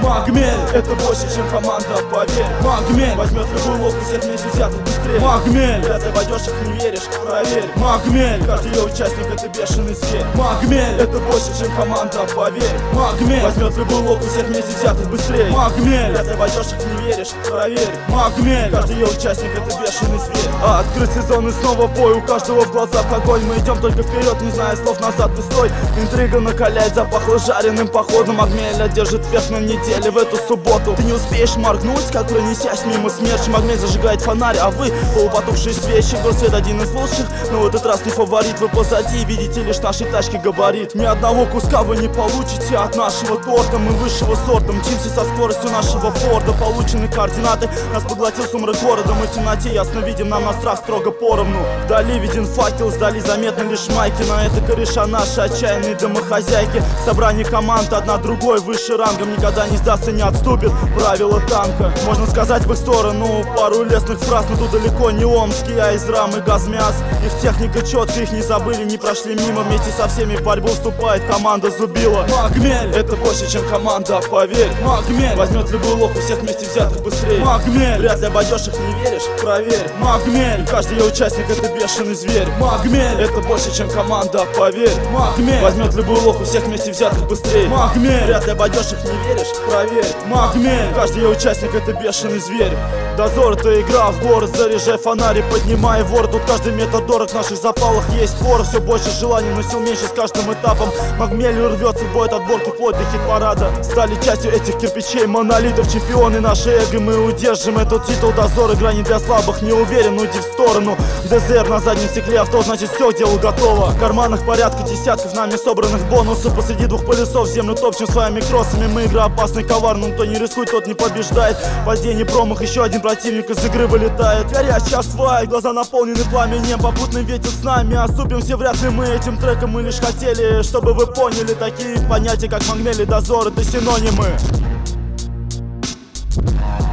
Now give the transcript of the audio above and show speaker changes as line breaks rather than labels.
Магмель, это больше, чем команда, поверь. Магмель, возьмет любую лодку, всех вместе взятых быстрее. Магмель, когда ты войдешь, их не веришь, проверь. Магмель, каждый ее участник это бешеный зверь. Магмель, это больше, чем команда, поверь. Магмель, возьмет любую лодку, всех вместе взятых быстрее. Магмель, когда ты войдешь, их не веришь, проверь. Магмель, каждый ее участник это бешеный зверь. Открыть сезон и снова в бой, у каждого в глазах огонь. Мы идем только вперед, не зная слов, назад ты стой. Интрига накаляет, запахло жареным походом. Магмель держит вверх на неделе в эту субботу. Ты не успеешь моргнуть, как пронесясь мимо смерчи. Магмель зажигает фонарь, а вы полупотухшие свечи. Горсвет один из лучших, но в этот раз не фаворит. Вы позади, видите лишь нашей тачки габарит. Ни одного куска вы не получите от нашего торта. Мы высшего сорта, мчимся со скоростью нашего Форда. Получены координаты, нас поглотил сумрак города. Мы в темноте ясно видим, нам на страх строго поровну. Вдали виден факел, сдали заметно лишь майки. Но это кореша наши отчаянные домохозяйки. Собрание команд, одна другой выше рангом. Никогда не сдастся, не отступит правила танка. Можно сказать в их сторону пару лестных фраз, но тут далеко не омские, а из рамы газмяс. Их техника четко, их не забыли, не прошли мимо. Вместе со всеми в борьбу вступает команда Зубила. Магмель, это больше, чем команда, поверь. Магмель, возьмет любую лодку, всех вместе взятых быстрее. Магмель, вряд ли обойдешь их, не веришь, проверь. Магмель, каждый ее участник это бешеный зверь. Магмель, это больше, чем команда, поверь. Магмель, возьмет любую лодку, всех вместе взятых быстрее. Магмель, вряд ли обойдешь их, не веришь, проверь. Магмель, каждый ее участник это бешеный зверь. Дозор это игра в город, заряжай фонари, поднимай вор. Тут каждый метод дорог, в наших запалах есть пор. Все больше желаний, но сил меньше с каждым этапом. Магмель рвется в бой от отборки вплоть до хит-парада. Стали частью этих кирпичей, монолитов, чемпионы наши эго. Мы удержим этот титул, дозор, игра не для слабых. Не уверен, уйди в сторону. ДЗР на заднем стекле авто, значит все к делу готово. В карманах порядка десятков нами собранных бонусов. Посреди двух полюсов землю топчем своими кроссами. Мы игра опасный, коварный, кто не рискует, тот не побеждает. Падение, промах, еще один противник из игры вылетает. Горячий асфальт, глаза наполнены пламенем. Попутный ветер с нами, оступимся вряд ли мы этим треком. Мы лишь хотели, чтобы вы поняли, такие понятия как Магмель и дозор это синонимы.